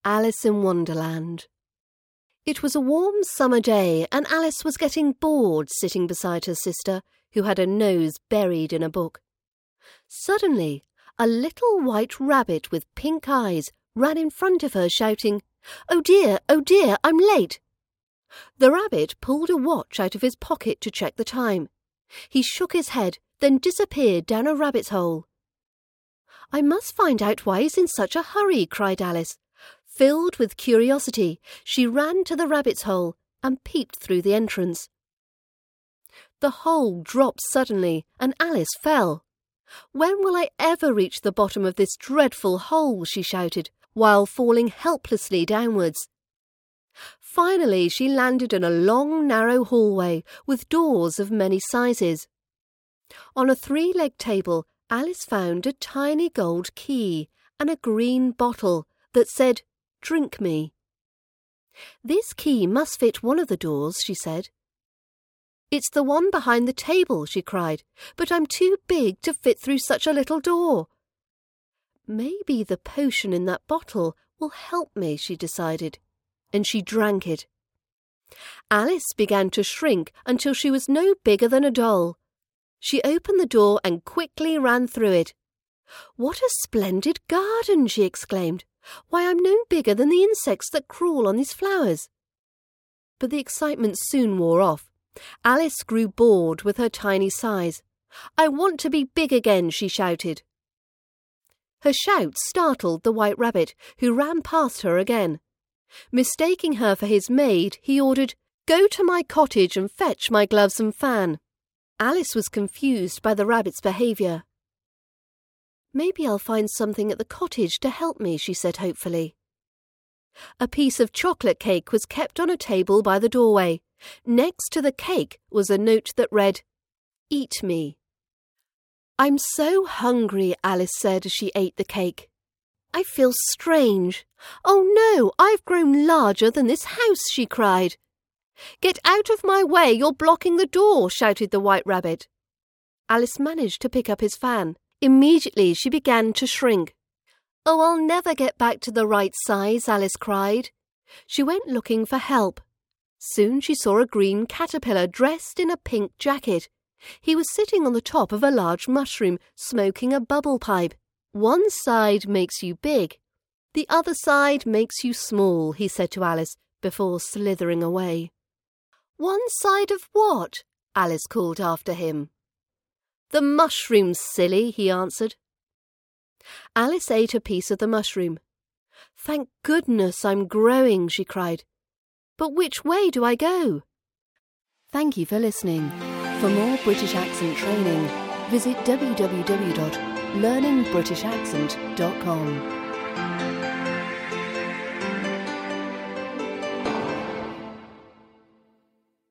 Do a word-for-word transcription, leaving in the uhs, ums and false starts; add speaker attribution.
Speaker 1: Alice in Wonderland. It was a warm summer day, and Alice was getting bored sitting beside her sister, who had her nose buried in a book. Suddenly, a little white rabbit with pink eyes ran in front of her, shouting, "Oh dear, oh dear, I'm late!" The rabbit pulled a watch out of his pocket to check the time. He shook his head, then disappeared down a rabbit's hole. "I must find out why he's in such a hurry," cried Alice. Filled with curiosity, she ran to the rabbit's hole and peeped through the entrance. The hole dropped suddenly, and Alice fell. "When will I ever reach the bottom of this dreadful hole?" she shouted, while falling helplessly downwards. Finally, she landed in a long, narrow hallway with doors of many sizes. On a three-legged table, Alice found a tiny gold key and a green bottle that said, "Drink me." "This key must fit one of the doors," she said. "It's the one behind the table," she cried, "but I'm too big to fit through such a little door." "Maybe the potion in that bottle will help me," she decided, and she drank it. Alice began to shrink until she was no bigger than a doll. She opened the door and quickly ran through it. "What a splendid garden!" she exclaimed. "Why, I'm no bigger than the insects that crawl on these flowers." But the excitement soon wore off. Alice grew bored with her tiny size. "I want to be big again," she shouted. Her shout startled the White Rabbit, who ran past her again. Mistaking her for his maid, he ordered, "Go to my cottage and fetch my gloves and fan." Alice was confused by the rabbit's behaviour. "Maybe I'll find something at the cottage to help me," she said hopefully. A piece of chocolate cake was kept on a table by the doorway. Next to the cake was a note that read, "Eat me." "I'm so hungry," Alice said as she ate the cake. "I feel strange. Oh no, I've grown larger than this house," she cried. "Get out of my way, you're blocking the door," shouted the White Rabbit. Alice managed to pick up his fan. Immediately she began to shrink. "Oh, I'll never get back to the right size," Alice cried. She went looking for help. Soon she saw a green caterpillar dressed in a pink jacket. He was sitting on the top of a large mushroom, smoking a bubble pipe. "One side makes you big, the other side makes you small," he said to Alice before slithering away. "One side of what?" Alice called after him. "The mushroom, silly," he answered. Alice ate a piece of the mushroom. "Thank goodness I'm growing," she cried. "But which way do I go?" Thank you for listening. For more British accent training, visit w w w dot learning british accent dot com.